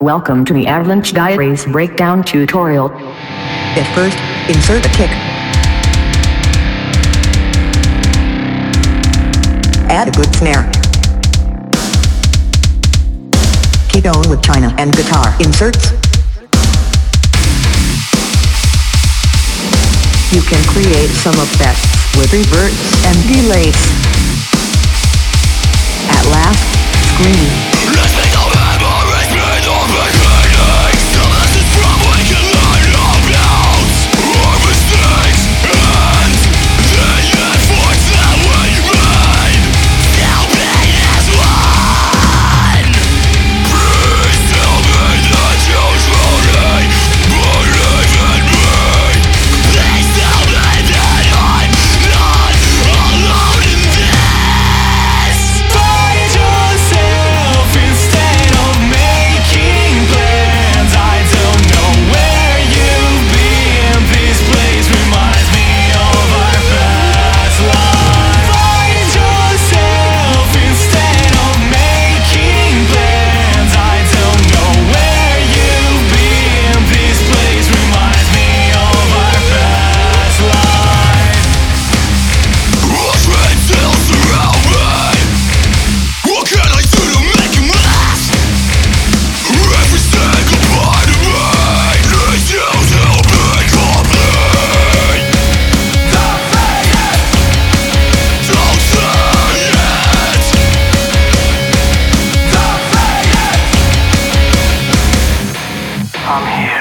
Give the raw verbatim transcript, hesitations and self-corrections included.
Welcome to the Avalanche Diaries breakdown tutorial. At first, insert a kick. Add a good snare. Keep on with China and guitar inserts. You can create some effects with reverbs and delays. At last, scream. I'm here.